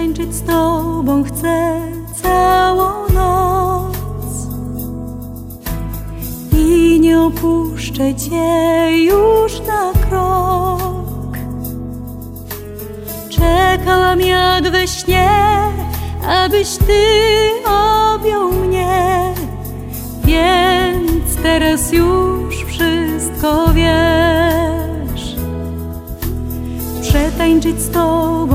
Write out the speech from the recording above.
Przetańczyć z Tobą chcę całą noc i nie opuszczę Cię już na krok. Czekałam jak we śnie, abyś Ty objął mnie, więc teraz już wszystko wiesz. Przetańczyć z Tobą